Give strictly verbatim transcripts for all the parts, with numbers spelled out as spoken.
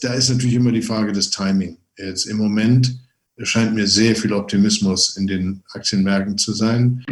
da ist natürlich immer die Frage des Timing. Jetzt im Moment scheint mir sehr viel Optimismus in den Aktienmärkten zu sein.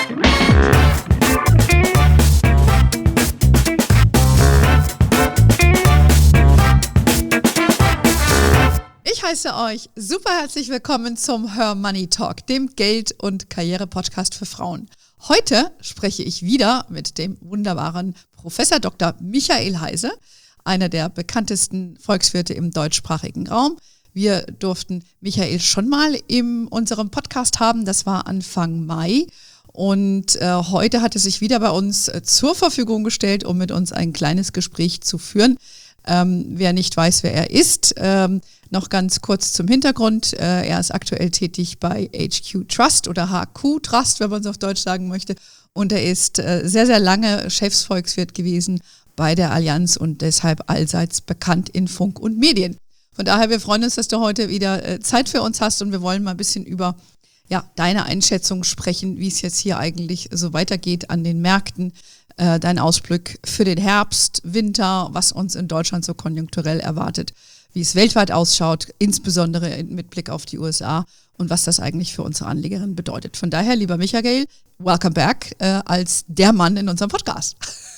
Ich heiße euch super herzlich willkommen zum Her Money Talk, dem Geld- und Karriere-Podcast für Frauen. Heute spreche ich wieder mit dem wunderbaren Professor Doktor Michael Heise, einer der bekanntesten Volkswirte im deutschsprachigen Raum. Wir durften Michael schon mal in unserem Podcast haben, das war Anfang Mai. Und äh, heute hat er sich wieder bei uns äh, zur Verfügung gestellt, um mit uns ein kleines Gespräch zu führen. Ähm, wer nicht weiß, wer er ist, ähm, noch ganz kurz zum Hintergrund. Äh, er ist aktuell tätig bei H Q Trust oder H Q Trust, wenn man es auf Deutsch sagen möchte. Und er ist äh, sehr, sehr lange Chefsvolkswirt gewesen bei der Allianz und deshalb allseits bekannt in Funk und Medien. Von daher, wir freuen uns, dass du heute wieder äh, Zeit für uns hast und wir wollen mal ein bisschen über ja, deine Einschätzung sprechen, wie es jetzt hier eigentlich so weitergeht an den Märkten. Äh, dein Ausblick für den Herbst, Winter, was uns in Deutschland so konjunkturell erwartet, wie es weltweit ausschaut, insbesondere mit Blick auf die U S A und was das eigentlich für unsere Anlegerinnen bedeutet. Von daher, lieber Michael, welcome back äh, als der Mann in unserem Podcast.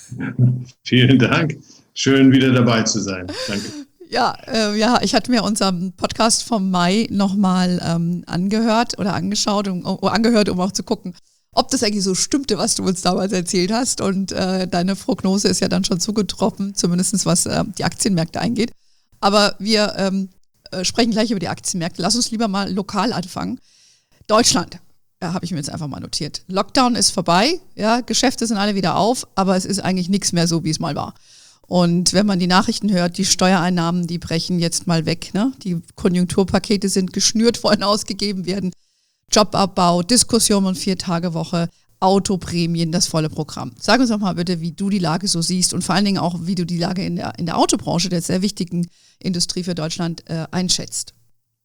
Vielen Dank. Schön, wieder dabei zu sein. Danke. Ja, äh, ja, ich hatte mir unseren Podcast vom Mai nochmal ähm, angehört oder angeschaut, um, um, angehört, um auch zu gucken, ob das eigentlich so stimmte, was du uns damals erzählt hast. Und äh, deine Prognose ist ja dann schon zugetroffen, zumindest was äh, die Aktienmärkte eingeht. Aber wir ähm, äh, sprechen gleich über die Aktienmärkte. Lass uns lieber mal lokal anfangen. Deutschland, ja, habe ich mir jetzt einfach mal notiert. Lockdown ist vorbei, ja, Geschäfte sind alle wieder auf, aber es ist eigentlich nichts mehr so, wie es mal war. Und wenn man die Nachrichten hört, die Steuereinnahmen, die brechen jetzt mal weg. Ne? Die Konjunkturpakete sind geschnürt, wollen ausgegeben werden. Jobabbau, Diskussion und Vier-Tage-Woche, Autoprämien, das volle Programm. Sag uns doch mal bitte, wie du die Lage so siehst und vor allen Dingen auch, wie du die Lage in der, in der Autobranche, der sehr wichtigen Industrie für Deutschland, äh, einschätzt.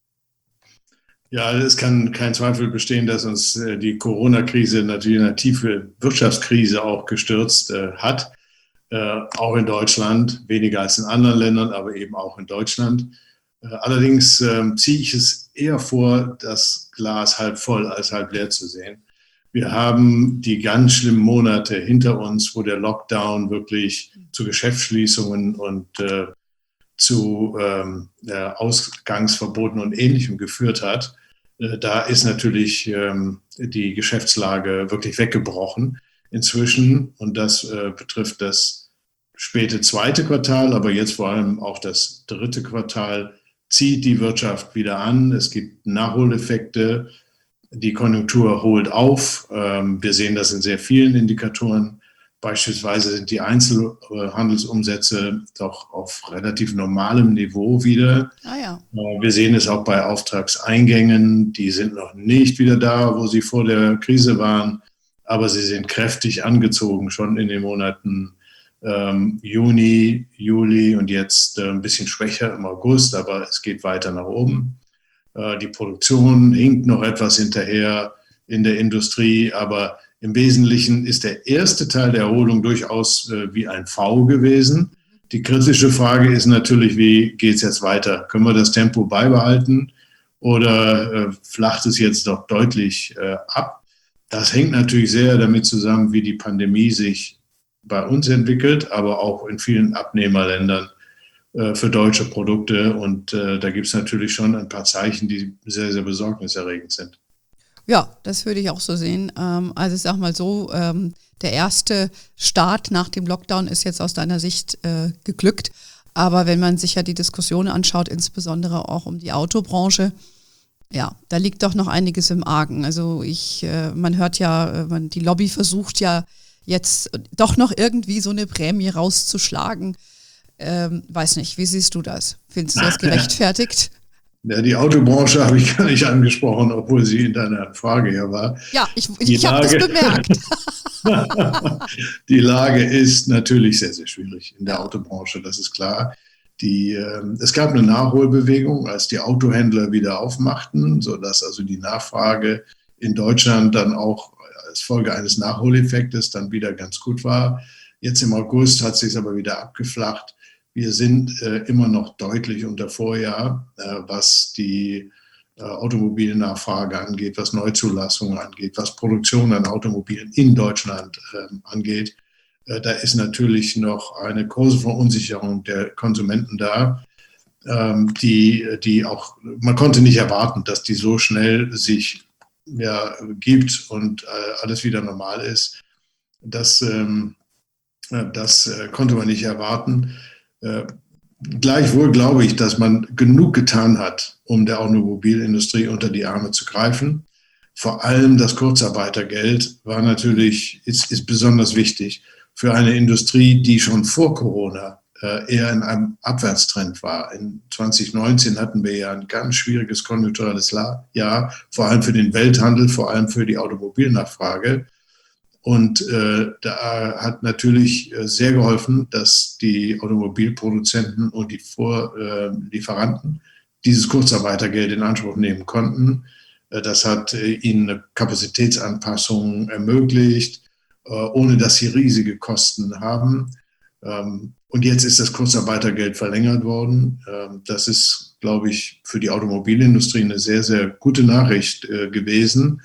Ja, es kann kein Zweifel bestehen, dass uns äh, die Corona-Krise natürlich in eine tiefe Wirtschaftskrise auch gestürzt äh, hat. Äh, auch in Deutschland, weniger als in anderen Ländern, aber eben auch in Deutschland. Äh, allerdings äh, ziehe ich es eher vor, das Glas halb voll als halb leer zu sehen. Wir haben die ganz schlimmen Monate hinter uns, wo der Lockdown wirklich zu Geschäftsschließungen und äh, zu ähm, äh, Ausgangsverboten und Ähnlichem geführt hat. Äh, da ist natürlich ähm, die Geschäftslage wirklich weggebrochen inzwischen. Und das äh, betrifft das späte zweite Quartal, aber jetzt vor allem auch das dritte Quartal zieht die Wirtschaft wieder an. Es gibt Nachholeffekte. Die Konjunktur holt auf. Ähm, wir sehen das in sehr vielen Indikatoren. Beispielsweise sind die Einzelhandelsumsätze doch auf relativ normalem Niveau wieder. Ah ja. Wir sehen es auch bei Auftragseingängen. Die sind noch nicht wieder da, wo sie vor der Krise waren, aber sie sind kräftig angezogen, schon in den Monaten ähm, Juni, Juli und jetzt äh, ein bisschen schwächer im August, aber es geht weiter nach oben. Äh, die Produktion hinkt noch etwas hinterher in der Industrie, aber im Wesentlichen ist der erste Teil der Erholung durchaus äh, wie ein V gewesen. Die kritische Frage ist natürlich, wie geht es jetzt weiter? Können wir das Tempo beibehalten oder äh, flacht es jetzt doch deutlich äh, ab? Das hängt natürlich sehr damit zusammen, wie die Pandemie sich bei uns entwickelt, aber auch in vielen Abnehmerländern äh, für deutsche Produkte. Und äh, da gibt es natürlich schon ein paar Zeichen, die sehr, sehr besorgniserregend sind. Ja, das würde ich auch so sehen. Ähm, also ich sag mal so, ähm, der erste Start nach dem Lockdown ist jetzt aus deiner Sicht äh, geglückt. Aber wenn man sich ja die Diskussion anschaut, insbesondere auch um die Autobranche, ja, da liegt doch noch einiges im Argen. Also ich, äh, man hört ja, man, die Lobby versucht ja jetzt doch noch irgendwie so eine Prämie rauszuschlagen. Ähm, weiß nicht, wie siehst du das? Findest du das gerechtfertigt? Ja, die Autobranche habe ich gar nicht angesprochen, obwohl sie in deiner Frage ja war. Ja, ich, ich, ich habe das bemerkt. Die Lage ist natürlich sehr, sehr schwierig in der Autobranche, das ist klar. Die, äh, es gab eine Nachholbewegung, als die Autohändler wieder aufmachten, sodass also die Nachfrage in Deutschland dann auch als Folge eines Nachholeffektes dann wieder ganz gut war. Jetzt im August hat es sich aber wieder abgeflacht. wir sind äh, immer noch deutlich unter Vorjahr, äh, was die äh, Automobilnachfrage angeht, was Neuzulassungen angeht, was Produktion an Automobilen in Deutschland äh, angeht. Äh, da ist natürlich noch eine große Verunsicherung der Konsumenten da, ähm, die, die auch, man konnte nicht erwarten, dass die so schnell sich ja, gibt und äh, alles wieder normal ist. Das, ähm, das äh, konnte man nicht erwarten. Äh, gleichwohl glaube ich, dass man genug getan hat, um der Automobilindustrie unter die Arme zu greifen. Vor allem das Kurzarbeitergeld war natürlich, ist, ist besonders wichtig für eine Industrie, die schon vor Corona äh, eher in einem Abwärtstrend war. In zwanzig neunzehn hatten wir ja ein ganz schwieriges konjunkturelles Jahr, vor allem für den Welthandel, vor allem für die Automobilnachfrage. Und äh, da hat natürlich äh, sehr geholfen, dass die Automobilproduzenten und die Vorlieferanten äh, dieses Kurzarbeitergeld in Anspruch nehmen konnten. Äh, das hat äh, ihnen eine Kapazitätsanpassung ermöglicht, äh, ohne dass sie riesige Kosten haben. Ähm, und jetzt ist das Kurzarbeitergeld verlängert worden. Ähm, das ist, glaube ich, für die Automobilindustrie eine sehr, sehr gute Nachricht äh, gewesen.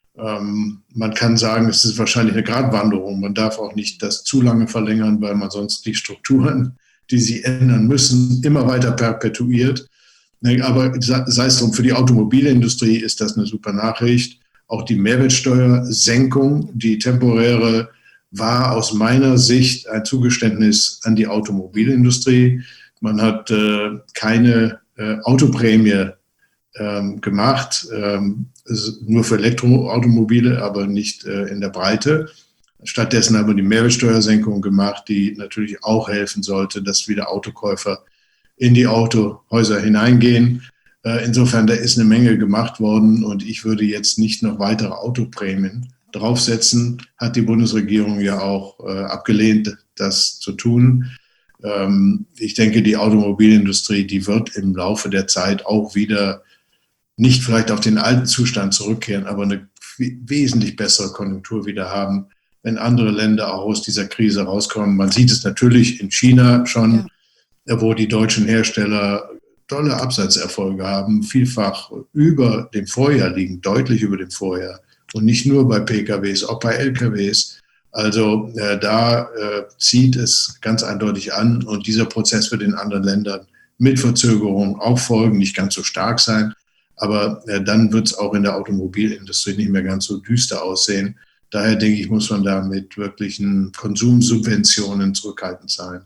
Ähm, man kann sagen, es ist wahrscheinlich eine Gratwanderung. Man darf auch nicht das zu lange verlängern, weil man sonst die Strukturen, die sie ändern müssen, immer weiter perpetuiert. Aber sei es drum, für die Automobilindustrie ist das eine super Nachricht. Auch die Mehrwertsteuersenkung, die temporäre, war aus meiner Sicht ein Zugeständnis an die Automobilindustrie. Man hat äh, keine äh, Autoprämie ähm, gemacht, ähm, nur für Elektroautomobile, aber nicht äh, in der Breite. Stattdessen haben wir die Mehrwertsteuersenkung gemacht, die natürlich auch helfen sollte, dass wieder Autokäufer in die Autohäuser hineingehen. Äh, insofern, da ist eine Menge gemacht worden und ich würde jetzt nicht noch weitere Autoprämien draufsetzen. Hat die Bundesregierung ja auch äh, abgelehnt, das zu tun. Ähm, ich denke, die Automobilindustrie, die wird im Laufe der Zeit auch wieder nicht vielleicht auf den alten Zustand zurückkehren, aber eine wesentlich bessere Konjunktur wieder haben, wenn andere Länder auch aus dieser Krise rauskommen. Man sieht es natürlich in China schon, ja, wo die deutschen Hersteller tolle Absatzerfolge haben, vielfach über dem Vorjahr liegen, deutlich über dem Vorjahr. Und nicht nur bei P K Ws, auch bei L K Ws. Also äh, da äh, zieht es ganz eindeutig an und dieser Prozess wird in anderen Ländern mit Verzögerung auch folgen, nicht ganz so stark sein. Aber äh, dann wird es auch in der Automobilindustrie nicht mehr ganz so düster aussehen. Daher denke ich, muss man da mit wirklichen Konsumsubventionen zurückhaltend sein.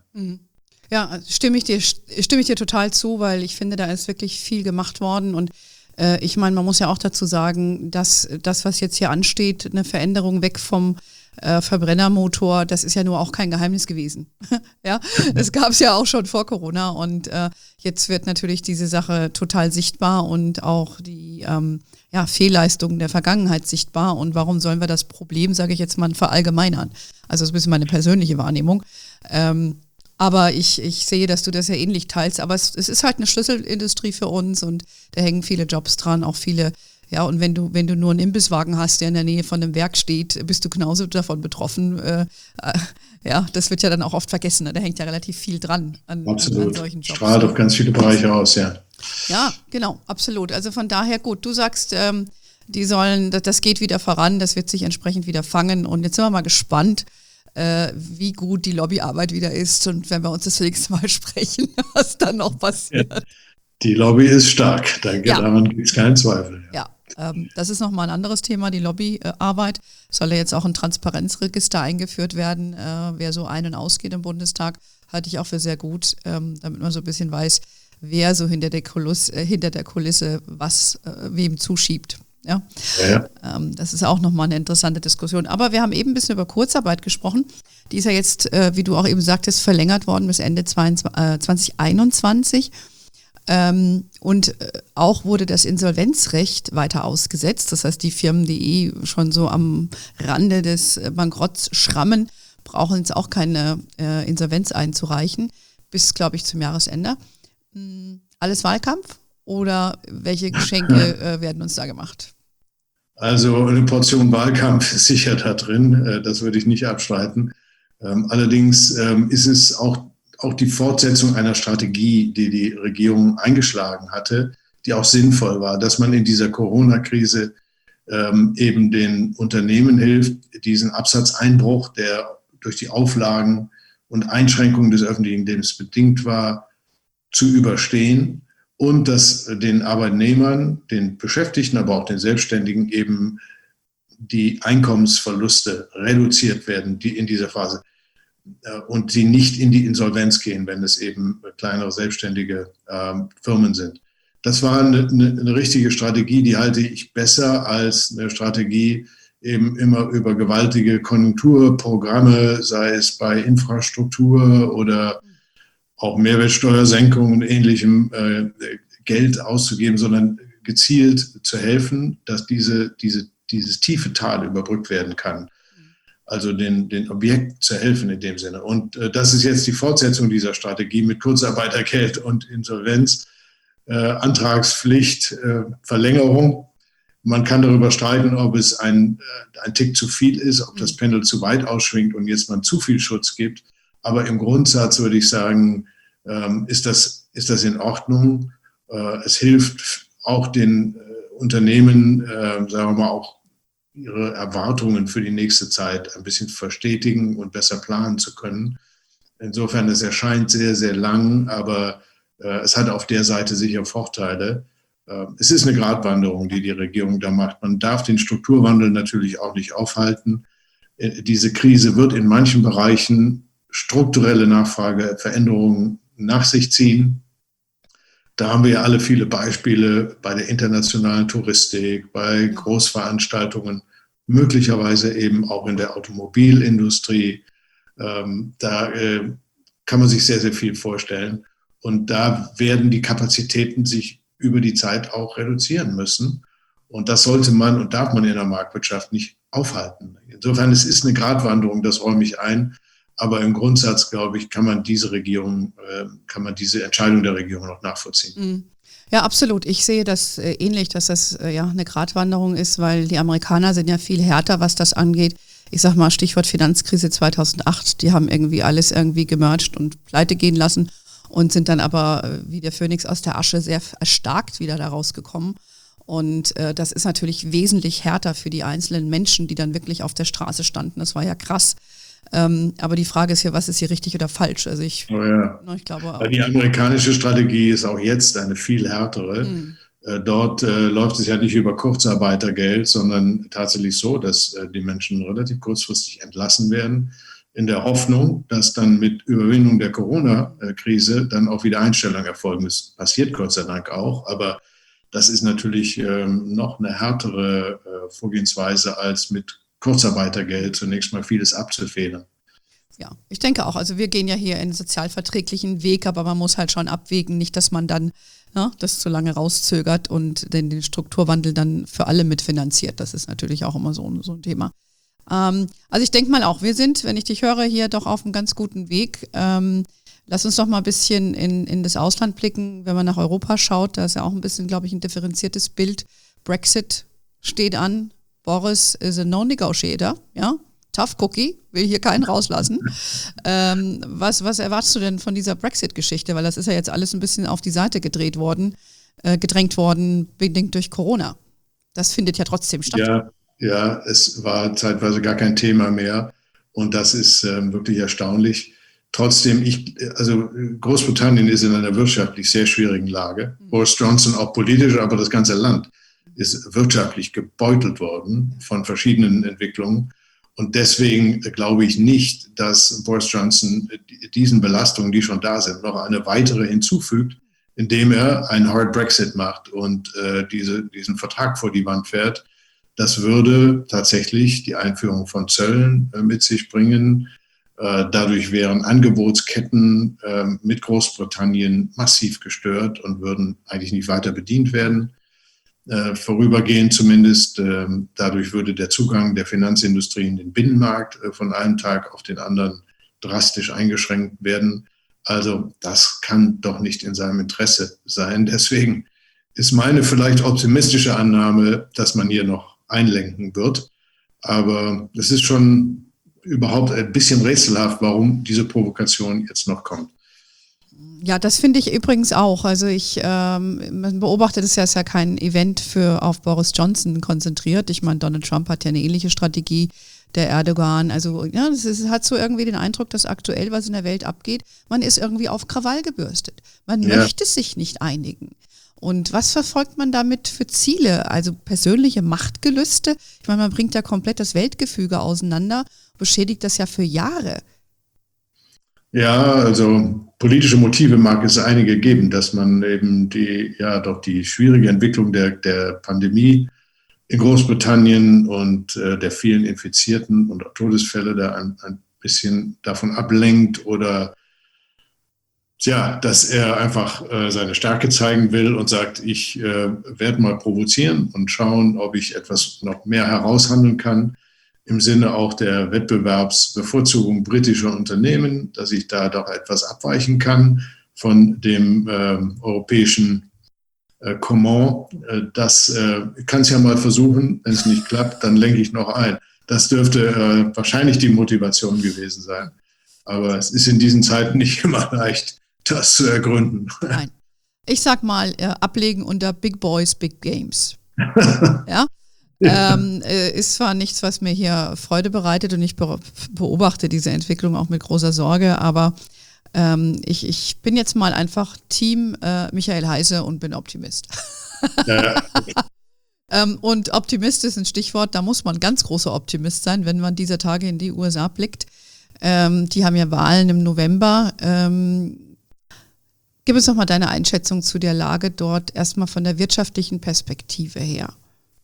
Ja, stimme ich dir, stimme ich dir total zu, weil ich finde, da ist wirklich viel gemacht worden. Und äh, ich meine, man muss ja auch dazu sagen, dass das, was jetzt hier ansteht, eine Veränderung weg vom Äh, Verbrennermotor, das ist ja nur auch kein Geheimnis gewesen. Ja, das gab es ja auch schon vor Corona und äh, jetzt wird natürlich diese Sache total sichtbar und auch die ähm, ja, Fehlleistungen der Vergangenheit sichtbar. Und warum sollen wir das Problem, sage ich jetzt mal, verallgemeinern? Also das ist ein bisschen meine persönliche Wahrnehmung. Ähm, aber ich, ich sehe, dass du das ja ähnlich teilst. Aber es, es ist halt eine Schlüsselindustrie für uns und da hängen viele Jobs dran, auch viele. Ja, und wenn du, wenn du nur einen Imbisswagen hast, der in der Nähe von einem Werk steht, bist du genauso davon betroffen. Äh, äh, ja, das wird ja dann auch oft vergessen. Ne? Da hängt ja relativ viel dran an, absolut. an, an solchen Jobs. Strahlt auf ganz viele Bereiche aus, ja. Ja, genau, absolut. Also von daher gut. Du sagst, ähm, die sollen, das, das geht wieder voran, das wird sich entsprechend wieder fangen. Und jetzt sind wir mal gespannt, äh, wie gut die Lobbyarbeit wieder ist. Und wenn wir uns das nächste Mal sprechen, was dann noch passiert. Ja. Die Lobby ist stark, da ja. daran gibt es keinen Zweifel. Ja. ja. Das ist nochmal ein anderes Thema, die Lobbyarbeit. Soll ja jetzt auch ein Transparenzregister eingeführt werden, wer so ein- und ausgeht im Bundestag, halte ich auch für sehr gut, damit man so ein bisschen weiß, wer so hinter der Kulisse, hinter der Kulisse was wem zuschiebt. Ja? Ja, ja. Das ist auch nochmal eine interessante Diskussion. Aber wir haben eben ein bisschen über Kurzarbeit gesprochen. Die ist ja jetzt, wie du auch eben sagtest, verlängert worden bis Ende zwanzig einundzwanzig. Ähm, und äh, auch wurde das Insolvenzrecht weiter ausgesetzt. Das heißt, die Firmen, die eh schon so am Rande des äh, Bankrotts schrammen, brauchen jetzt auch keine äh, Insolvenz einzureichen, bis, glaube ich, zum Jahresende. Hm, alles Wahlkampf oder welche Geschenke äh, werden uns da gemacht? Also eine Portion Wahlkampf ist sicher da drin, äh, das würde ich nicht abstreiten. Ähm, allerdings ähm, ist es auch auch die Fortsetzung einer Strategie, die die Regierung eingeschlagen hatte, die auch sinnvoll war, dass man in dieser Corona-Krise ähm, eben den Unternehmen hilft, diesen Absatzeinbruch, der durch die Auflagen und Einschränkungen des öffentlichen Lebens bedingt war, zu überstehen und dass den Arbeitnehmern, den Beschäftigten, aber auch den Selbstständigen eben die Einkommensverluste reduziert werden, die in dieser Phase und sie nicht in die Insolvenz gehen, wenn es eben kleinere selbstständige äh, Firmen sind. Das war eine, eine, eine richtige Strategie, die halte ich besser als eine Strategie, eben immer über gewaltige Konjunkturprogramme, sei es bei Infrastruktur oder auch Mehrwertsteuersenkungen und ähnlichem äh, Geld auszugeben, sondern gezielt zu helfen, dass diese, diese, dieses tiefe Tal überbrückt werden kann. Also den, den Objekten zu helfen in dem Sinne. Und äh, das ist jetzt die Fortsetzung dieser Strategie mit Kurzarbeitergeld und Insolvenz, äh, Antragspflicht, äh, Verlängerung. Man kann darüber streiten, ob es ein, äh, ein Tick zu viel ist, ob das Pendel zu weit ausschwingt und jetzt man zu viel Schutz gibt. Aber im Grundsatz würde ich sagen, ähm, ist das, ist das in Ordnung. Äh, es hilft auch den äh, Unternehmen, äh, sagen wir mal, auch ihre Erwartungen für die nächste Zeit ein bisschen verstetigen und besser planen zu können. Insofern, es erscheint sehr, sehr lang, aber äh, es hat auf der Seite sicher Vorteile. Äh, es ist eine Gratwanderung, die die Regierung da macht. Man darf den Strukturwandel natürlich auch nicht aufhalten. Äh, diese Krise wird in manchen Bereichen strukturelle Nachfrageveränderungen nach sich ziehen. Da haben wir ja alle viele Beispiele bei der internationalen Touristik, bei Großveranstaltungen, möglicherweise eben auch in der Automobilindustrie. Ähm, da äh, kann man sich sehr, sehr viel vorstellen. Und da werden die Kapazitäten sich über die Zeit auch reduzieren müssen. Und das sollte man und darf man in der Marktwirtschaft nicht aufhalten. Insofern, es ist eine Gratwanderung, das räume ich ein. Aber im Grundsatz, glaube ich, kann man diese Regierung, äh, kann man diese Entscheidung der Regierung noch nachvollziehen. Ja, absolut. Ich sehe das äh, ähnlich, dass das äh, ja eine Gratwanderung ist, weil die Amerikaner sind ja viel härter, was das angeht. Ich sag mal, Stichwort Finanzkrise zweitausendacht, die haben irgendwie alles irgendwie gemerged und pleite gehen lassen und sind dann aber äh, wie der Phönix aus der Asche sehr erstarkt wieder da rausgekommen. Und äh, das ist natürlich wesentlich härter für die einzelnen Menschen, die dann wirklich auf der Straße standen. Das war ja krass. Ähm, aber die Frage ist ja, was ist hier richtig oder falsch? Also ich, oh ja. ne, ich glaube auch. Die amerikanische Strategie ist auch jetzt eine viel härtere. Mhm. Äh, dort äh, läuft es ja nicht über Kurzarbeitergeld, sondern tatsächlich so, dass äh, die Menschen relativ kurzfristig entlassen werden, in der Hoffnung, dass dann mit Überwindung der Corona-Krise dann auch wieder Einstellung erfolgen. Das passiert Gott sei Dank auch, aber das ist natürlich ähm, noch eine härtere äh, Vorgehensweise als mit Kurzarbeitergeld zunächst mal vieles abzufedern. Ja, ich denke auch. Also wir gehen ja hier einen sozialverträglichen Weg, aber man muss halt schon abwägen, nicht, dass man dann ne, das zu lange rauszögert und den, den Strukturwandel dann für alle mitfinanziert. Das ist natürlich auch immer so, so ein Thema. Ähm, also ich denke mal auch, wir sind, wenn ich dich höre, hier doch auf einem ganz guten Weg. Ähm, lass uns doch mal ein bisschen in, in das Ausland blicken. Wenn man nach Europa schaut, da ist ja auch ein bisschen, glaube ich, ein differenziertes Bild. Brexit steht an. Boris is a no-negotiator, ja, tough cookie, will hier keinen rauslassen. ähm, was, was erwartest du denn von dieser Brexit-Geschichte? Weil das ist ja jetzt alles ein bisschen auf die Seite gedreht worden, äh, gedrängt worden, bedingt durch Corona. Das findet ja trotzdem statt. Ja, ja, es war zeitweise gar kein Thema mehr und das ist ähm, wirklich erstaunlich. Trotzdem, ich, also Großbritannien ist in einer wirtschaftlich sehr schwierigen Lage. Mhm. Boris Johnson auch politisch, aber das ganze Land ist wirtschaftlich gebeutelt worden von verschiedenen Entwicklungen. Und deswegen glaube ich nicht, dass Boris Johnson diesen Belastungen, die schon da sind, noch eine weitere hinzufügt, indem er einen Hard Brexit macht und äh, diese, diesen Vertrag vor die Wand fährt. Das würde tatsächlich die Einführung von Zöllen äh, mit sich bringen. Äh, dadurch wären Angebotsketten äh, mit Großbritannien massiv gestört und würden eigentlich nicht weiter bedient werden. Äh, vorübergehend zumindest. Äh, dadurch würde der Zugang der Finanzindustrie in den Binnenmarkt äh, von einem Tag auf den anderen drastisch eingeschränkt werden. Also das kann doch nicht in seinem Interesse sein. Deswegen ist meine vielleicht optimistische Annahme, dass man hier noch einlenken wird. Aber es ist schon überhaupt ein bisschen rätselhaft, warum diese Provokation jetzt noch kommt. Ja, das finde ich übrigens auch. Also ich, ähm, man beobachtet es ja, ist ja kein Event für auf Boris Johnson konzentriert. Ich meine, Donald Trump hat ja eine ähnliche Strategie, der Erdogan. Also ja, es ist, hat so irgendwie den Eindruck, dass aktuell, was in der Welt abgeht, man ist irgendwie auf Krawall gebürstet. Man ja. möchte sich nicht einigen. Und was verfolgt man damit für Ziele? Also persönliche Machtgelüste? Ich meine, man bringt ja komplett das Weltgefüge auseinander, beschädigt das ja für Jahre. Ja, also politische Motive mag es einige geben, dass man eben die, ja doch die schwierige Entwicklung der, der Pandemie in Großbritannien und äh, der vielen Infizierten und Todesfälle da ein, ein bisschen davon ablenkt oder ja, dass er einfach äh, seine Stärke zeigen will und sagt, ich äh, werde mal provozieren und schauen, ob ich etwas noch mehr heraushandeln kann. Im Sinne auch der Wettbewerbsbevorzugung britischer Unternehmen, dass ich da doch etwas abweichen kann von dem äh, europäischen äh, Command. Äh, das äh, kann es ja mal versuchen. Wenn es nicht klappt, dann lenke ich noch ein. Das dürfte äh, wahrscheinlich die Motivation gewesen sein. Aber es ist in diesen Zeiten nicht immer leicht, das zu ergründen. Nein. Ich sag mal, äh, ablegen unter Big Boys, Big Games. Ja? Ja. Ähm, äh, ist zwar nichts, was mir hier Freude bereitet und ich be- beobachte diese Entwicklung auch mit großer Sorge, aber ähm, ich, ich bin jetzt mal einfach Team äh, Michael Heise und bin Optimist. Ja. ähm, und Optimist ist ein Stichwort, da muss man ganz großer Optimist sein, wenn man dieser Tage in die U S A blickt. Ähm, die haben ja Wahlen im November. Ähm, gib uns doch mal deine Einschätzung zu der Lage dort, erstmal von der wirtschaftlichen Perspektive her.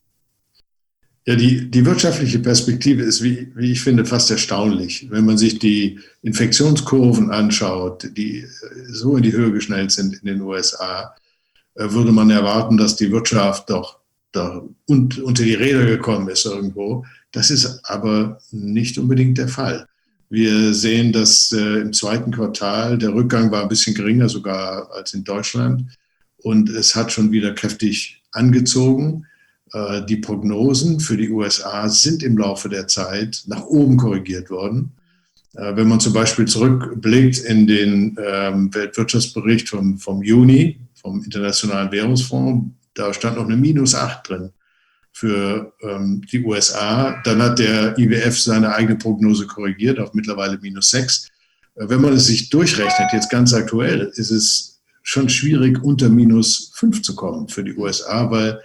Ja, die, die wirtschaftliche Perspektive ist, wie, wie ich finde, fast erstaunlich. Wenn man sich die Infektionskurven anschaut, die so in die Höhe geschnellt sind in den U S A, würde man erwarten, dass die Wirtschaft doch, doch un, unter die Räder gekommen ist irgendwo. Das ist aber nicht unbedingt der Fall. Wir sehen, dass äh, im zweiten Quartal der Rückgang war ein bisschen geringer sogar als in Deutschland und es hat schon wieder kräftig angezogen. Die Prognosen für die U S A sind im Laufe der Zeit nach oben korrigiert worden. Wenn man zum Beispiel zurückblickt in den Weltwirtschaftsbericht vom, vom Juni, vom Internationalen Währungsfonds, da stand noch eine minus acht drin für die U S A. Dann hat der I W F seine eigene Prognose korrigiert auf mittlerweile minus sechs. Wenn man es sich durchrechnet, jetzt ganz aktuell, ist es schon schwierig, unter minus fünf zu kommen für die U S A, weil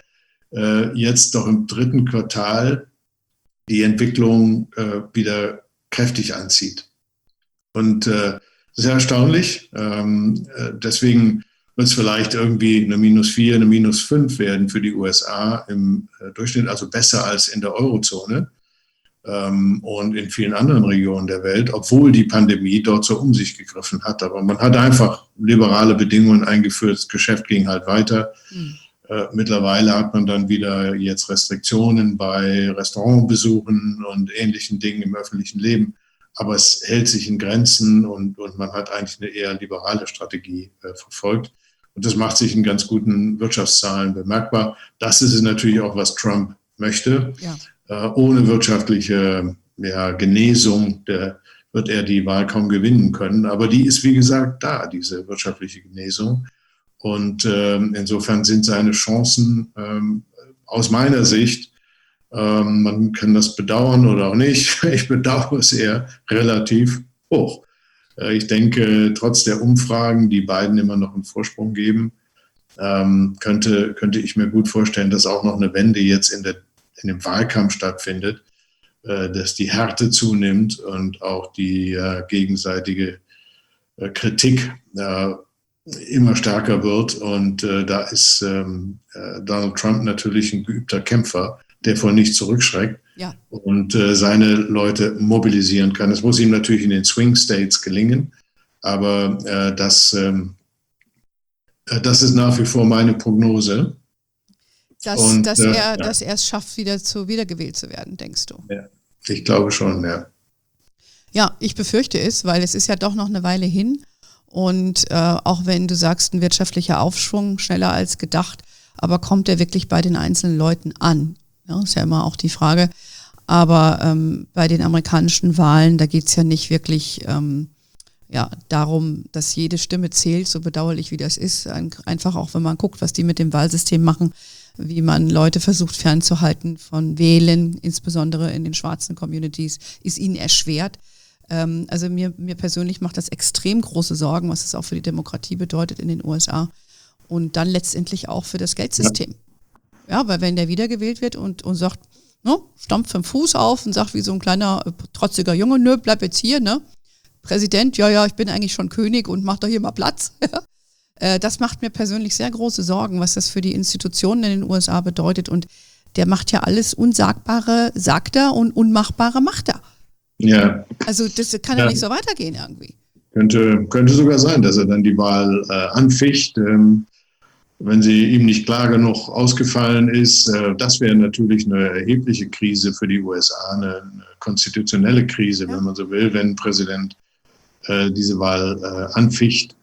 jetzt doch im dritten Quartal die Entwicklung äh, wieder kräftig anzieht. Und äh, sehr erstaunlich. Ähm, äh, deswegen wird es vielleicht irgendwie eine minus vier, eine minus fünf werden für die U S A im äh, Durchschnitt, also besser als in der Eurozone ähm, und in vielen anderen Regionen der Welt, obwohl die Pandemie dort so um sich gegriffen hat. Aber man hat einfach liberale Bedingungen eingeführt, das Geschäft ging halt weiter. Mhm. Äh, mittlerweile hat man dann wieder jetzt Restriktionen bei Restaurantbesuchen und ähnlichen Dingen im öffentlichen Leben. Aber es hält sich in Grenzen und, und man hat eigentlich eine eher liberale Strategie äh, verfolgt. Und das macht sich in ganz guten Wirtschaftszahlen bemerkbar. Das ist es natürlich auch, was Trump möchte. Ja. Äh, ohne wirtschaftliche ja, Genesung der, wird er die Wahl kaum gewinnen können. Aber die ist, wie gesagt, da, diese wirtschaftliche Genesung. Und ähm, insofern sind seine Chancen ähm, aus meiner Sicht, ähm, man kann das bedauern oder auch nicht, ich bedauere es eher, relativ hoch. Äh, ich denke, trotz der Umfragen, die beiden immer noch einen Vorsprung geben, ähm, könnte, könnte ich mir gut vorstellen, dass auch noch eine Wende jetzt in, der, in dem Wahlkampf stattfindet, äh, dass die Härte zunimmt und auch die äh, gegenseitige äh, Kritik äh, immer stärker wird. Und äh, da ist ähm, äh, Donald Trump natürlich ein geübter Kämpfer, der vor nichts zurückschreckt ja. und äh, seine Leute mobilisieren kann. Es muss ihm natürlich in den Swing States gelingen, aber äh, das, ähm, äh, das ist nach wie vor meine Prognose. Dass, und, dass, äh, er, ja. dass er es schafft, wieder zu, wiedergewählt zu werden, denkst du? Ja, ich glaube schon, ja. Ja, ich befürchte es, weil es ist ja doch noch eine Weile hin. Und äh, auch wenn du sagst, ein wirtschaftlicher Aufschwung schneller als gedacht, aber kommt der wirklich bei den einzelnen Leuten an? Ja, ist ja immer auch die Frage. Aber ähm, bei den amerikanischen Wahlen, da geht es ja nicht wirklich, ähm, ja, darum, dass jede Stimme zählt, so bedauerlich wie das ist. Einfach auch, wenn man guckt, was die mit dem Wahlsystem machen, wie man Leute versucht fernzuhalten von Wählen, insbesondere in den schwarzen Communities, ist ihnen erschwert. Ähm, also mir, mir persönlich macht das extrem große Sorgen, was es auch für die Demokratie bedeutet in den U S A und dann letztendlich auch für das Geldsystem. Ja, ja, weil wenn der wiedergewählt wird und, und sagt, ne, stampft vom Fuß auf und sagt wie so ein kleiner, trotziger Junge, nö, bleib jetzt hier, ne? Präsident, ja, ja, ich bin eigentlich schon König und mach doch hier mal Platz. Das macht mir persönlich sehr große Sorgen, was das für die Institutionen in den U S A bedeutet. Und der macht ja alles Unsagbare, sagt er, und Unmachbare macht er. Ja. Also das kann ja, ja nicht so weitergehen irgendwie. Könnte, könnte sogar sein, dass er dann die Wahl äh, anficht, ähm, wenn sie ihm nicht klar genug ausgefallen ist. Äh, das wäre natürlich eine erhebliche Krise für die U S A, eine, eine konstitutionelle Krise, ja, wenn man so will, wenn ein Präsident äh, diese Wahl äh, anficht.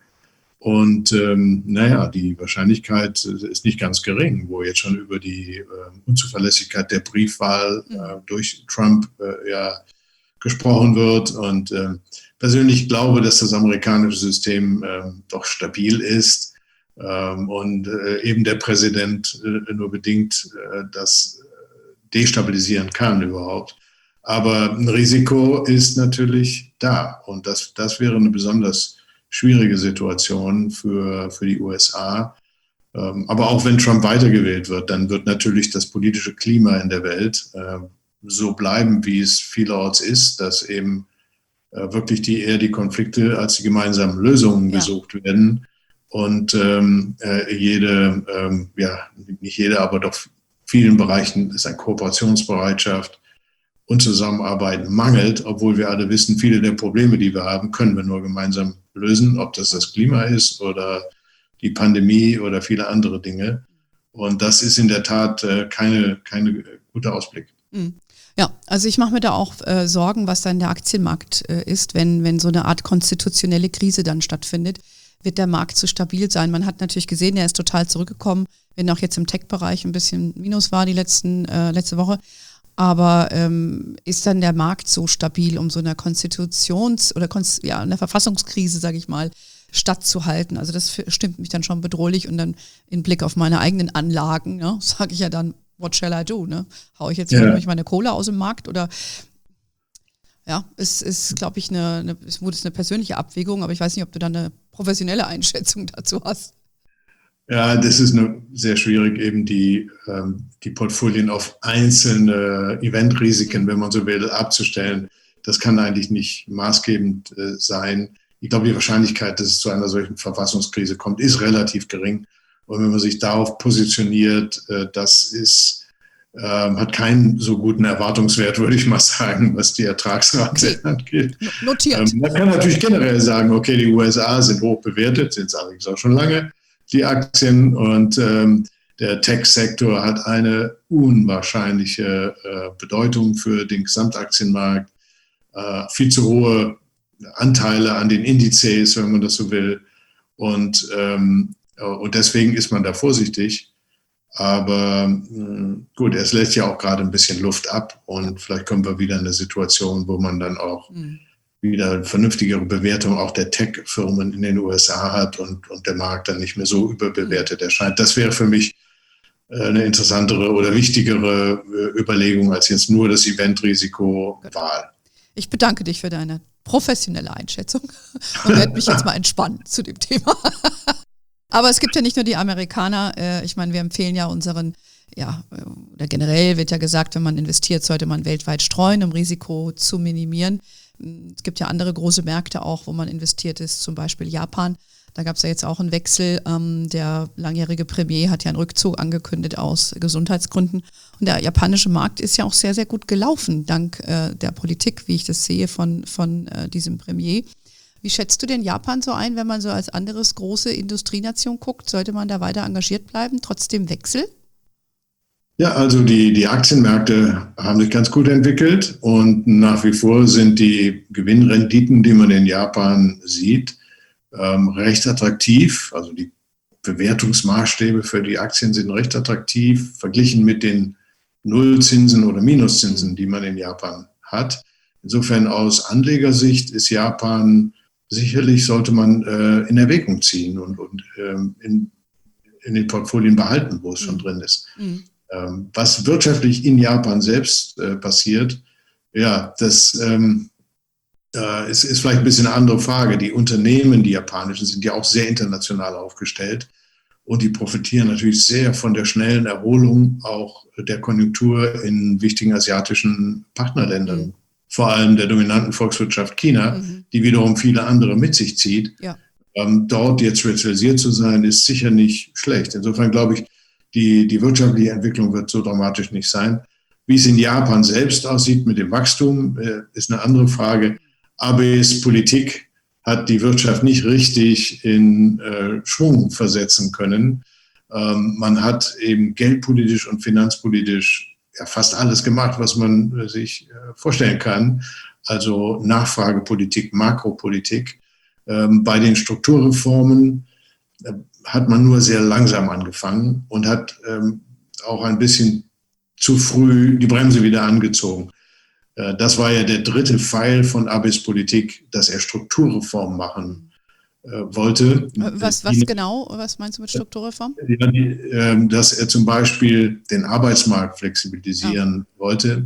Und ähm, naja, die Wahrscheinlichkeit ist nicht ganz gering, wo jetzt schon über die äh, Unzuverlässigkeit der Briefwahl äh, durch Trump äh, ja gesprochen wird. Und äh, persönlich glaube, dass das amerikanische System äh, doch stabil ist ähm, und äh, eben der Präsident äh, nur bedingt äh, das destabilisieren kann überhaupt. Aber ein Risiko ist natürlich da. Und das, das wäre eine besonders schwierige Situation für, für die U S A. Ähm, aber auch wenn Trump weitergewählt wird, dann wird natürlich das politische Klima in der Welt äh, so bleiben, wie es vielerorts ist, dass eben äh, wirklich die, eher die Konflikte als die gemeinsamen Lösungen ja. gesucht werden. Und ähm, äh, jede, ähm, ja, nicht jede, aber doch vielen Bereichen ist eine Kooperationsbereitschaft und Zusammenarbeit mangelt, obwohl wir alle wissen, viele der Probleme, die wir haben, können wir nur gemeinsam lösen, ob das das Klima ist oder die Pandemie oder viele andere Dinge. Und das ist in der Tat äh, keine, keine gute Ausblick. Ja, also ich mache mir da auch äh, Sorgen, was dann der Aktienmarkt äh, ist, wenn, wenn so eine Art konstitutionelle Krise dann stattfindet. Wird der Markt zu stabil sein? Man hat natürlich gesehen, er ist total zurückgekommen, wenn auch jetzt im Tech-Bereich ein bisschen Minus war die letzten, äh, letzte Woche. Aber ähm, ist dann der Markt so stabil, um so einer Konstitutions- oder Konst- ja, einer Verfassungskrise, sage ich mal, stattzuhalten? Also das f- stimmt mich dann schon bedrohlich und dann in Blick auf meine eigenen Anlagen, ne, sage ich ja dann, what shall I do? Ne? Hau ich jetzt ja. wirklich meine Kohle aus dem Markt oder ja, es ist, glaube ich, eine, eine, es wurde eine persönliche Abwägung, aber ich weiß nicht, ob du da eine professionelle Einschätzung dazu hast. Ja, das ist eine, sehr schwierig, eben die, ähm, die Portfolien auf einzelne Eventrisiken, wenn man so will, abzustellen. Das kann eigentlich nicht maßgebend äh, sein. Ich glaube, die Wahrscheinlichkeit, dass es zu einer solchen Verfassungskrise kommt, ist relativ gering. Und wenn man sich darauf positioniert, äh, das ist, äh, hat keinen so guten Erwartungswert, würde ich mal sagen, was die Ertragsrate okay. angeht. Notiert. Ähm, man kann natürlich generell sagen, okay, die U S A sind hoch bewertet, sind es allerdings auch schon lange, die Aktien, und ähm, der Tech-Sektor hat eine unwahrscheinliche äh, Bedeutung für den Gesamtaktienmarkt, äh, viel zu hohe Anteile an den Indizes, wenn man das so will, und, ähm, und deswegen ist man da vorsichtig, aber mh, gut, es lässt ja auch gerade ein bisschen Luft ab und vielleicht kommen wir wieder in eine Situation, wo man dann auch mhm. wieder eine vernünftigere Bewertung auch der Tech-Firmen in den U S A hat und, und der Markt dann nicht mehr so überbewertet erscheint. Das wäre für mich eine interessantere oder wichtigere Überlegung als jetzt nur das Eventrisiko Wahl. Ich bedanke dich für deine professionelle Einschätzung und werde mich jetzt mal entspannen zu dem Thema. Aber es gibt ja nicht nur die Amerikaner. Ich meine, wir empfehlen ja unseren, ja, oder generell wird ja gesagt, wenn man investiert, sollte man weltweit streuen, um Risiko zu minimieren. Es gibt ja andere große Märkte auch, wo man investiert ist, zum Beispiel Japan. Da gab es ja jetzt auch einen Wechsel. Ähm, der langjährige Premier hat ja einen Rückzug angekündigt aus Gesundheitsgründen. Und der japanische Markt ist ja auch sehr, sehr gut gelaufen, dank äh, der Politik, wie ich das sehe, von, von äh, diesem Premier. Wie schätzt du denn Japan so ein, wenn man so als anderes große Industrienation guckt? Sollte man da weiter engagiert bleiben, trotz dem Wechsel? Ja, also die, die Aktienmärkte haben sich ganz gut entwickelt und nach wie vor sind die Gewinnrenditen, die man in Japan sieht, ähm, recht attraktiv. Also die Bewertungsmaßstäbe für die Aktien sind recht attraktiv, verglichen mit den Nullzinsen oder Minuszinsen, die man in Japan hat. Insofern aus Anlegersicht ist Japan sicherlich sollte man äh, in Erwägung ziehen und, und ähm, in, in den Portfolien behalten, wo es schon Mhm. drin ist. Mhm. Ähm, was wirtschaftlich in Japan selbst äh, passiert, ja, das ähm, äh, ist, ist vielleicht ein bisschen eine andere Frage. Die Unternehmen, die japanischen, sind ja auch sehr international aufgestellt und die profitieren natürlich sehr von der schnellen Erholung auch der Konjunktur in wichtigen asiatischen Partnerländern. Mhm. Vor allem der dominanten Volkswirtschaft China, Mhm. die wiederum viele andere mit sich zieht. Ja. Ähm, dort jetzt spezialisiert zu sein, ist sicher nicht schlecht. Insofern glaube ich, die, die wirtschaftliche Entwicklung wird so dramatisch nicht sein. Wie es in Japan selbst aussieht mit dem Wachstum, äh, ist eine andere Frage. Abes Politik hat die Wirtschaft nicht richtig in äh, Schwung versetzen können. Ähm, man hat eben geldpolitisch und finanzpolitisch ja, fast alles gemacht, was man äh, sich äh, vorstellen kann. Also Nachfragepolitik, Makropolitik. Ähm, bei den Strukturreformen äh, hat man nur sehr langsam angefangen und hat ähm, auch ein bisschen zu früh die Bremse wieder angezogen. Äh, das war ja der dritte Pfeil von Abes Politik, dass er Strukturreformen machen äh, wollte. Was, was genau? Was meinst du mit Strukturreform? Ja, die, äh, dass er zum Beispiel den Arbeitsmarkt flexibilisieren ah. wollte,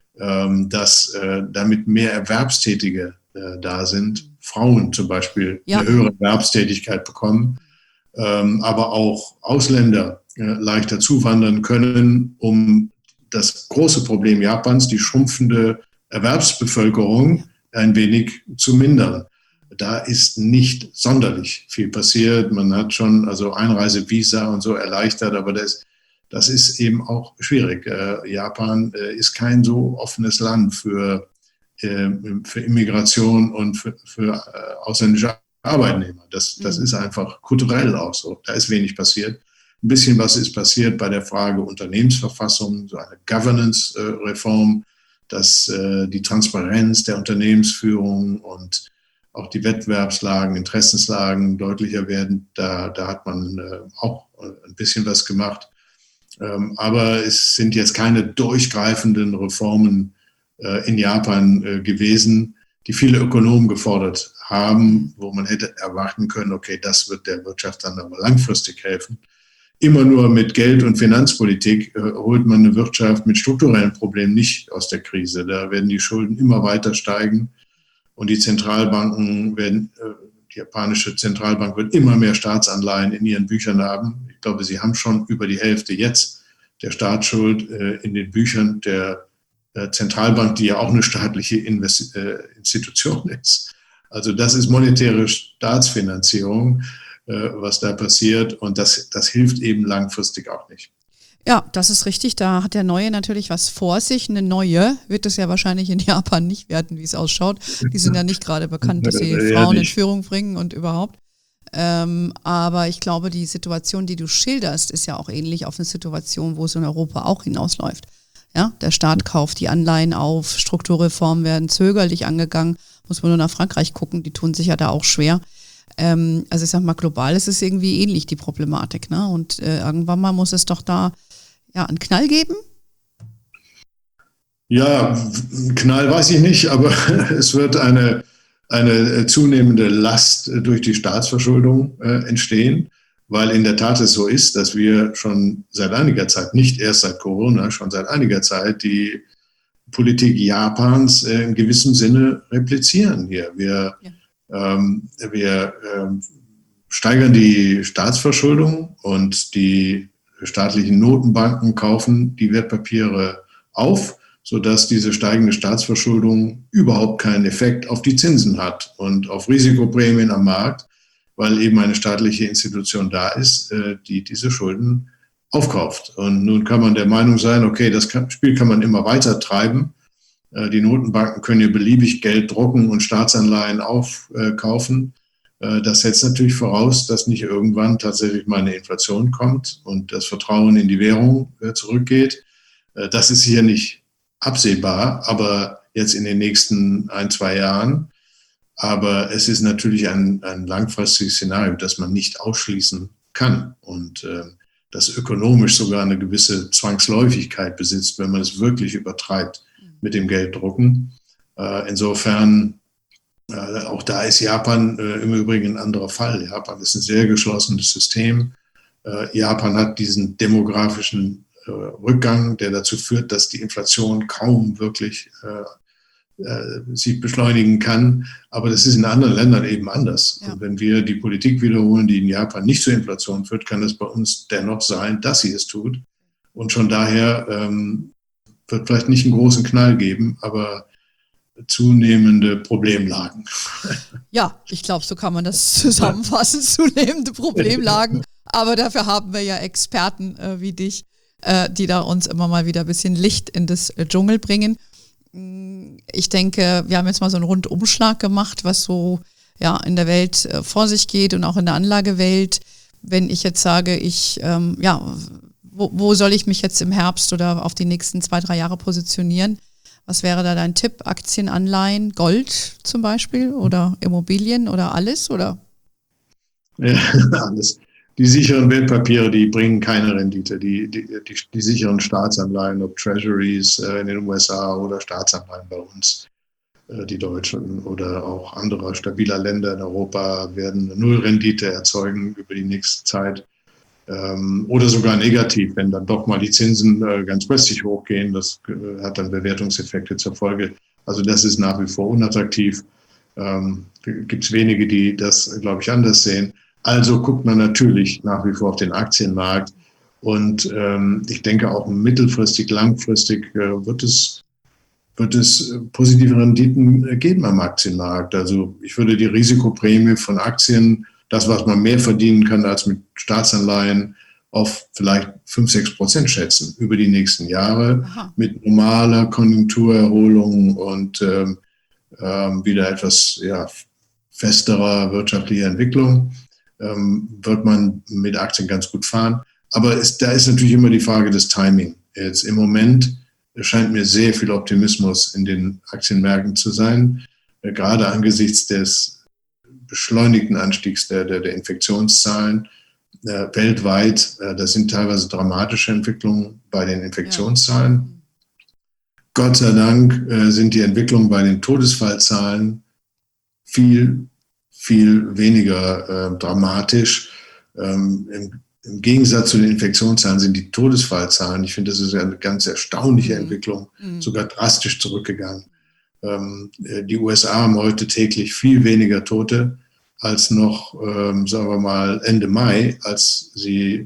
äh, dass äh, damit mehr Erwerbstätige äh, da sind, Frauen zum Beispiel ja. eine höhere Erwerbstätigkeit bekommen, ähm, aber auch Ausländer äh, leichter zuwandern können, um das große Problem Japans, die schrumpfende Erwerbsbevölkerung, ein wenig zu mindern. Da ist nicht sonderlich viel passiert. Man hat schon also Einreisevisa und so erleichtert, aber das, das ist eben auch schwierig. Äh, Japan äh, ist kein so offenes Land für, äh, für Immigration und für, für äh, ausländische Arbeitnehmer. Das, das ist einfach kulturell auch so. Da ist wenig passiert. Ein bisschen was ist passiert bei der Frage Unternehmensverfassung, so eine Governance-Reform, dass äh, die Transparenz der Unternehmensführung und auch die Wettbewerbslagen, Interessenslagen deutlicher werden. Da, da hat man äh, auch ein bisschen was gemacht. Ähm, aber es sind jetzt keine durchgreifenden Reformen äh, in Japan äh, gewesen, die viele Ökonomen gefordert haben, wo man hätte erwarten können, okay, das wird der Wirtschaft dann aber langfristig helfen. Immer nur mit Geld- und Finanzpolitik äh, holt man eine Wirtschaft mit strukturellen Problemen nicht aus der Krise. Da werden die Schulden immer weiter steigen und die Zentralbanken werden, äh, die japanische Zentralbank wird immer mehr Staatsanleihen in ihren Büchern haben. Ich glaube, sie haben schon über die Hälfte jetzt der Staatsschuld äh, in den Büchern der äh, Zentralbank, die ja auch eine staatliche Investi- äh, Institution ist. Also das ist monetäre Staatsfinanzierung, was da passiert. Und das, das hilft eben langfristig auch nicht. Ja, das ist richtig. Da hat der Neue natürlich was vor sich. Eine Neue wird es ja wahrscheinlich in Japan nicht werden, wie es ausschaut. Die sind ja nicht gerade bekannt, dass sie ja, Frauen in Führung bringen und überhaupt. Ähm, aber ich glaube, die Situation, die du schilderst, ist ja auch ähnlich auf eine Situation, wo es in Europa auch hinausläuft. Ja, der Staat kauft die Anleihen auf, Strukturreformen werden zögerlich angegangen. Muss man nur nach Frankreich gucken, die tun sich ja da auch schwer. Ähm, also ich sag mal, global ist es irgendwie ähnlich, die Problematik, ne? Und äh, irgendwann mal muss es doch da ja einen Knall geben? Ja, einen Knall weiß ich nicht, aber es wird eine, eine zunehmende Last durch die Staatsverschuldung äh, entstehen, weil in der Tat es so ist, dass wir schon seit einiger Zeit, nicht erst seit Corona, schon seit einiger Zeit die Politik Japans äh, in gewissem Sinne replizieren hier. Wir ja. Ähm, wir ähm, steigern die Staatsverschuldung und die staatlichen Notenbanken kaufen die Wertpapiere auf, sodass diese steigende Staatsverschuldung überhaupt keinen Effekt auf die Zinsen hat und auf Risikoprämien am Markt, weil eben eine staatliche Institution da ist, äh, die diese Schulden aufkauft. Und nun kann man der Meinung sein, okay, das kann, Spiel kann man immer weiter treiben. Die Notenbanken können hier beliebig Geld drucken und Staatsanleihen aufkaufen. Das setzt natürlich voraus, dass nicht irgendwann tatsächlich mal eine Inflation kommt und das Vertrauen in die Währung zurückgeht. Das ist hier nicht absehbar, aber jetzt in den nächsten ein, zwei Jahren. Aber es ist natürlich ein, ein langfristiges Szenario, das man nicht ausschließen kann und das ökonomisch sogar eine gewisse Zwangsläufigkeit besitzt, wenn man es wirklich übertreibt mit dem Gelddrucken. Äh, insofern Äh, auch da ist Japan äh, im Übrigen ein anderer Fall. Japan ist ein sehr geschlossenes System. Äh, Japan hat diesen demografischen äh, Rückgang, der dazu führt, dass die Inflation kaum wirklich äh, äh, sich beschleunigen kann. Aber das ist in anderen Ländern eben anders. Ja. Und wenn wir die Politik wiederholen, die in Japan nicht zur Inflation führt, kann es bei uns dennoch sein, dass sie es tut. Und schon daher ähm, wird vielleicht nicht einen großen Knall geben, aber zunehmende Problemlagen. Ja, ich glaube, so kann man das zusammenfassen, zunehmende Problemlagen. Aber dafür haben wir ja Experten äh, wie dich, äh, die da uns immer mal wieder ein bisschen Licht in das äh, Dschungel bringen. Ich denke, wir haben jetzt mal so einen Rundumschlag gemacht, was so ja in der Welt äh, vor sich geht und auch in der Anlagewelt. Wenn ich jetzt sage, ich, ähm, ja, wo, wo soll ich mich jetzt im Herbst oder auf die nächsten zwei, drei Jahre positionieren? Was wäre da dein Tipp? Aktien, Anleihen, Gold zum Beispiel oder Immobilien oder alles? Oder? Ja, alles. Die sicheren Wertpapiere, die bringen keine Rendite. Die, die, die, die sicheren Staatsanleihen, ob Treasuries äh, in den U S A oder Staatsanleihen bei uns, äh, die deutschen oder auch anderer stabiler Länder in Europa, werden null Rendite erzeugen über die nächste Zeit. Ähm, oder sogar negativ, wenn dann doch mal die Zinsen äh, ganz plötzlich hochgehen. Das äh, hat dann Bewertungseffekte zur Folge. Also das ist nach wie vor unattraktiv. Ähm, gibt es wenige, die das, glaube ich, anders sehen. Also guckt man natürlich nach wie vor auf den Aktienmarkt. Und ähm, ich denke auch mittelfristig, langfristig äh, wird es, wird es positive Renditen geben am Aktienmarkt. Also ich würde die Risikoprämie von Aktien, das, was man mehr verdienen kann als mit Staatsanleihen, auf vielleicht fünf, sechs Prozent schätzen über die nächsten Jahre. Aha. Mit normaler Konjunkturerholung und ähm, ähm, wieder etwas ja, festerer wirtschaftlicher Entwicklung ähm, wird man mit Aktien ganz gut fahren. Aber es, da ist natürlich immer die Frage des Timing. Jetzt im Moment scheint mir sehr viel Optimismus in den Aktienmärkten zu sein, äh, gerade angesichts des beschleunigten Anstiegs der, der, der Infektionszahlen äh, weltweit. Äh, das sind teilweise dramatische Entwicklungen bei den Infektionszahlen. Ja. Gott sei Dank äh, sind die Entwicklungen bei den Todesfallzahlen viel, viel weniger äh, dramatisch. Ähm, im, Im Gegensatz zu den Infektionszahlen sind die Todesfallzahlen, ich finde, das ist eine ganz erstaunliche mhm. Entwicklung, mhm. sogar drastisch zurückgegangen. Ähm, die U S A haben heute täglich viel weniger Tote als noch, ähm, sagen wir mal, Ende Mai, als sie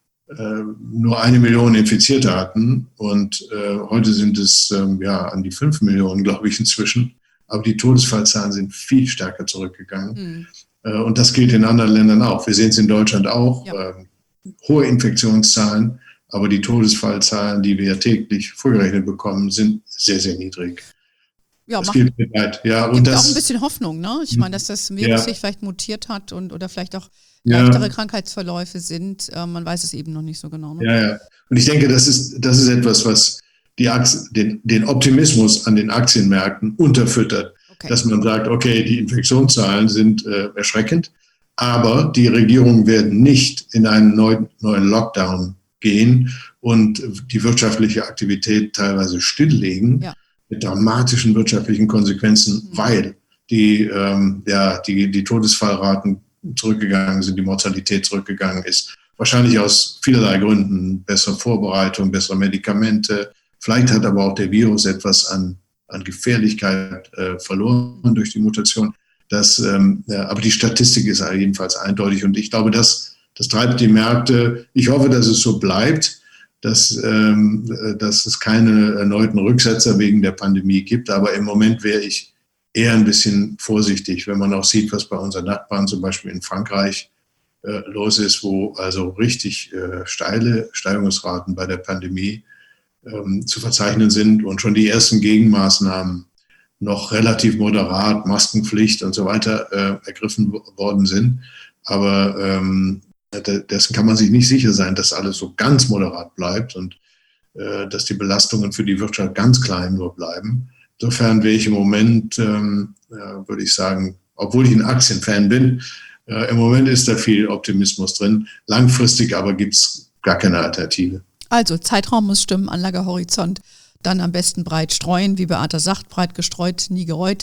äh, nur eine Million Infizierte hatten. Und äh, heute sind es ähm, ja an die fünf Millionen, glaube ich, inzwischen. Aber die Todesfallzahlen sind viel stärker zurückgegangen. Mhm. Äh, und das gilt in anderen Ländern auch. Wir sehen es in Deutschland auch. Ja. Äh, hohe Infektionszahlen, aber die Todesfallzahlen, die wir täglich vorgerechnet bekommen, sind sehr, sehr niedrig. Ja, das macht, geht mir leid. Ja, und gibt das, auch ein bisschen Hoffnung, ne? Ich meine, dass das Virus ja. sich vielleicht mutiert hat und oder vielleicht auch leichtere ja. Krankheitsverläufe sind. Äh, man weiß es eben noch nicht so genau. Ne? Ja, ja. Und ich denke, das ist, das ist etwas, was die Aktien, den, den Optimismus an den Aktienmärkten unterfüttert. Okay. Dass man sagt, okay, die Infektionszahlen sind äh, erschreckend, aber die Regierungen werden nicht in einen neuen, neuen Lockdown gehen und die wirtschaftliche Aktivität teilweise stilllegen. Ja. Mit dramatischen wirtschaftlichen Konsequenzen, mhm. weil die, ähm, ja, die, die Todesfallraten zurückgegangen sind, die Mortalität zurückgegangen ist. Wahrscheinlich aus vielerlei Gründen. Bessere Vorbereitung, bessere Medikamente. Vielleicht hat aber auch der Virus etwas an, an Gefährlichkeit äh, verloren durch die Mutation. Das, ähm, ja, aber die Statistik ist jedenfalls eindeutig. Und ich glaube, das, das treibt die Märkte. Ich hoffe, dass es so bleibt. Dass, ähm, dass es keine erneuten Rücksetzer wegen der Pandemie gibt. Aber im Moment wäre ich eher ein bisschen vorsichtig, wenn man auch sieht, was bei unseren Nachbarn zum Beispiel in Frankreich äh, los ist, wo also richtig äh, steile Steigungsraten bei der Pandemie ähm, zu verzeichnen sind und schon die ersten Gegenmaßnahmen noch relativ moderat, Maskenpflicht und so weiter äh, ergriffen worden sind. Aber ähm, dessen kann man sich nicht sicher sein, dass alles so ganz moderat bleibt und äh, dass die Belastungen für die Wirtschaft ganz klein nur bleiben. Insofern wäre ich im Moment, ähm, äh, würde ich sagen, obwohl ich ein Aktienfan bin, äh, im Moment ist da viel Optimismus drin. Langfristig aber gibt es gar keine Alternative. Also Zeitraum muss stimmen, Anlagehorizont, dann am besten breit streuen, wie Beata sagt, breit gestreut, nie gereut.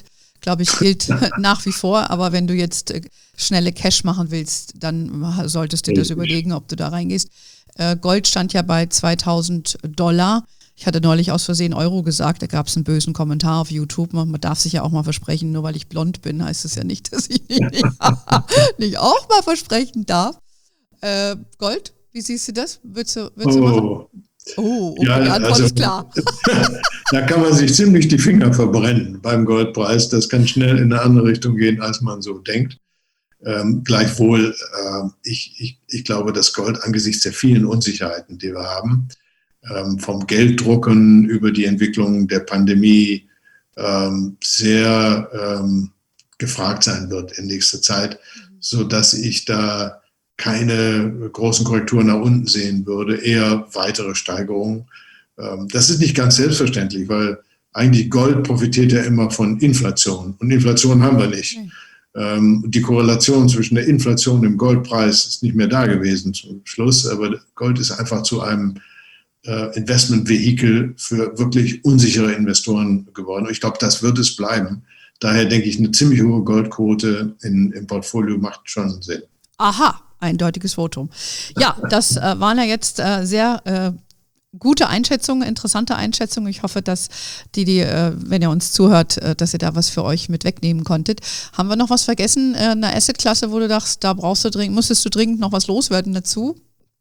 glaube ich, gilt nach wie vor. Aber wenn du jetzt äh, schnelle Cash machen willst, dann solltest du dir das überlegen, ob du da reingehst. Äh, Gold stand ja bei zweitausend Dollar. Ich hatte neulich aus Versehen Euro gesagt, da gab es einen bösen Kommentar auf YouTube. Man, man darf sich ja auch mal versprechen, nur weil ich blond bin, heißt es ja nicht, dass ich nicht, nicht auch mal versprechen darf. Äh, Gold, wie siehst du das? Würdest du, würdest oh. du machen? Oh, okay, ja, die Antwort also, ist klar. Da kann man sich ziemlich die Finger verbrennen beim Goldpreis. Das kann schnell in eine andere Richtung gehen, als man so denkt. Ähm, gleichwohl, äh, ich, ich, ich glaube, dass Gold angesichts der vielen Unsicherheiten, die wir haben, ähm, vom Gelddrucken über die Entwicklung der Pandemie, ähm, sehr ähm, gefragt sein wird in nächster Zeit, sodass ich da keine großen Korrekturen nach unten sehen würde, eher weitere Steigerungen. Ähm, das ist nicht ganz selbstverständlich, weil eigentlich Gold profitiert ja immer von Inflation und Inflation haben wir nicht. Okay. Die Korrelation zwischen der Inflation und dem Goldpreis ist nicht mehr da gewesen zum Schluss, aber Gold ist einfach zu einem äh, Investmentvehikel für wirklich unsichere Investoren geworden. Und ich glaube, das wird es bleiben. Daher denke ich, eine ziemlich hohe Goldquote in, im Portfolio macht schon Sinn. Aha, eindeutiges Votum. Ja, das äh, waren ja jetzt äh, sehr äh, gute Einschätzungen, interessante Einschätzungen. Ich hoffe, dass die, die, äh, wenn ihr uns zuhört, äh, dass ihr da was für euch mit wegnehmen konntet. Haben wir noch was vergessen? Äh, eine Assetklasse, wo du dachtest, da brauchst du dringend, musstest du dringend noch was loswerden dazu?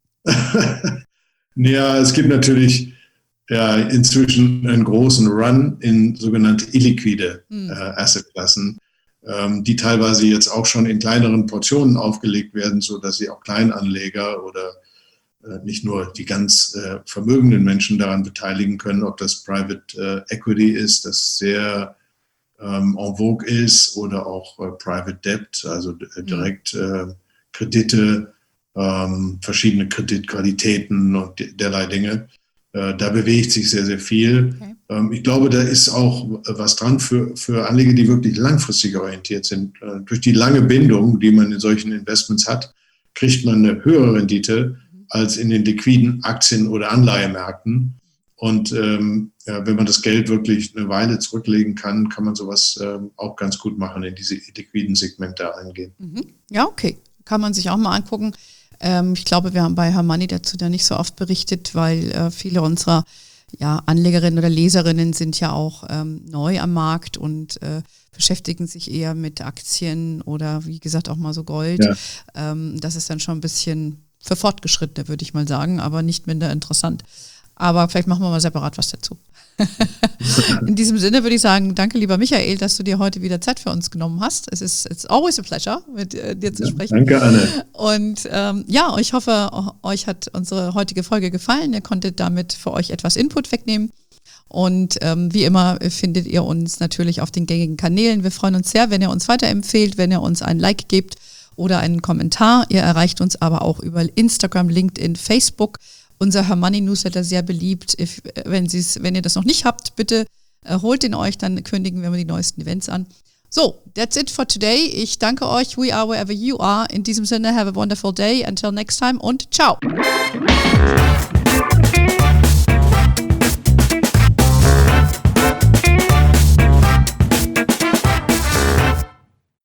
Ja, es gibt natürlich ja, inzwischen einen großen Run in sogenannte illiquide hm. äh, Assetklassen, ähm, die teilweise jetzt auch schon in kleineren Portionen aufgelegt werden, sodass sie auch Kleinanleger oder nicht nur die ganz äh, vermögenden Menschen daran beteiligen können, ob das Private äh, Equity ist, das sehr ähm, en vogue ist, oder auch äh, Private Debt, also äh, direkt äh, Kredite, ähm, verschiedene Kreditqualitäten und derlei Dinge. Äh, da bewegt sich sehr, sehr viel. Okay. Ähm, ich glaube, da ist auch was dran für, für Anleger, die wirklich langfristig orientiert sind. Äh, durch die lange Bindung, die man in solchen Investments hat, kriegt man eine höhere Rendite als in den liquiden Aktien- oder Anleihemärkten. Und ähm, ja, wenn man das Geld wirklich eine Weile zurücklegen kann, kann man sowas ähm, auch ganz gut machen, in diese liquiden Segmente eingehen. Ja, okay. Kann man sich auch mal angucken. Ähm, ich glaube, wir haben bei Her Money dazu da nicht so oft berichtet, weil äh, viele unserer ja, Anlegerinnen oder Leserinnen sind ja auch ähm, neu am Markt und äh, beschäftigen sich eher mit Aktien oder wie gesagt auch mal so Gold. Ja. Ähm, das ist dann schon ein bisschen für Fortgeschrittene, würde ich mal sagen, aber nicht minder interessant. Aber vielleicht machen wir mal separat was dazu. In diesem Sinne würde ich sagen, danke lieber Michael, dass du dir heute wieder Zeit für uns genommen hast. Es ist it's always a pleasure, mit äh, dir zu ja, sprechen. Danke, Anne. Und ähm, ja, ich hoffe, euch hat unsere heutige Folge gefallen. Ihr konntet damit für euch etwas Input wegnehmen. Und ähm, wie immer findet ihr uns natürlich auf den gängigen Kanälen. Wir freuen uns sehr, wenn ihr uns weiterempfehlt, wenn ihr uns ein Like gebt oder einen Kommentar. Ihr erreicht uns aber auch über Instagram, LinkedIn, Facebook. Unser Her Money Newsletter sehr beliebt. If, wenn, wenn ihr das noch nicht habt, bitte äh, holt ihn euch, dann kündigen wir mal die neuesten Events an. So, that's it for today. Ich danke euch. We are wherever you are. In diesem Sinne, have a wonderful day. Until next time und ciao.